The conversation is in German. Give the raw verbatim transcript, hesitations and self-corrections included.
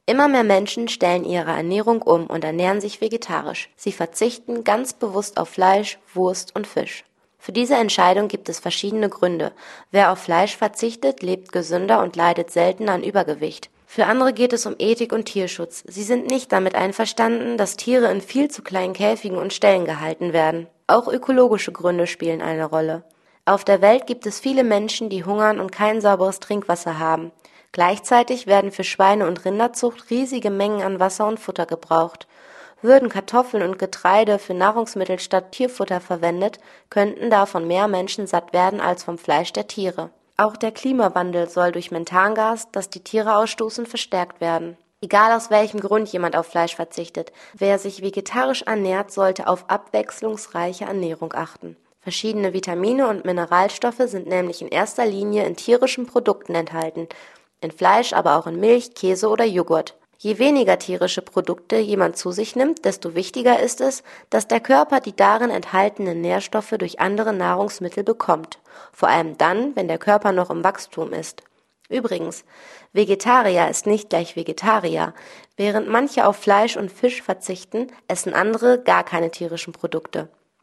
Immer mehr Menschen stellen ihre Ernährung um und ernähren sich vegetarisch. Sie verzichten ganz bewusst auf Fleisch, Wurst und Fisch. Für diese Entscheidung gibt es verschiedene Gründe. Wer auf Fleisch verzichtet, lebt gesünder und leidet seltener an Übergewicht. Für andere geht es um Ethik und Tierschutz. Sie sind nicht damit einverstanden, dass Tiere in viel zu kleinen Käfigen und Ställen gehalten werden. Auch ökologische Gründe spielen eine Rolle. Auf der Welt gibt es viele Menschen, die hungern und kein sauberes Trinkwasser haben. Gleichzeitig werden für Schweine- und Rinderzucht riesige Mengen an Wasser und Futter gebraucht. Würden Kartoffeln und Getreide für Nahrungsmittel statt Tierfutter verwendet, könnten davon mehr Menschen satt werden als vom Fleisch der Tiere. Auch der Klimawandel soll durch Methangas, das die Tiere ausstoßen, verstärkt werden. Egal aus welchem Grund jemand auf Fleisch verzichtet, wer sich vegetarisch ernährt, sollte auf abwechslungsreiche Ernährung achten. Verschiedene Vitamine und Mineralstoffe sind nämlich in erster Linie in tierischen Produkten enthalten, in Fleisch, aber auch in Milch, Käse oder Joghurt. Je weniger tierische Produkte jemand zu sich nimmt, desto wichtiger ist es, dass der Körper die darin enthaltenen Nährstoffe durch andere Nahrungsmittel bekommt. Vor allem dann, wenn der Körper noch im Wachstum ist. Übrigens, Vegetarier ist nicht gleich Vegetarier. Während manche auf Fleisch und Fisch verzichten, essen andere gar keine tierischen Produkte.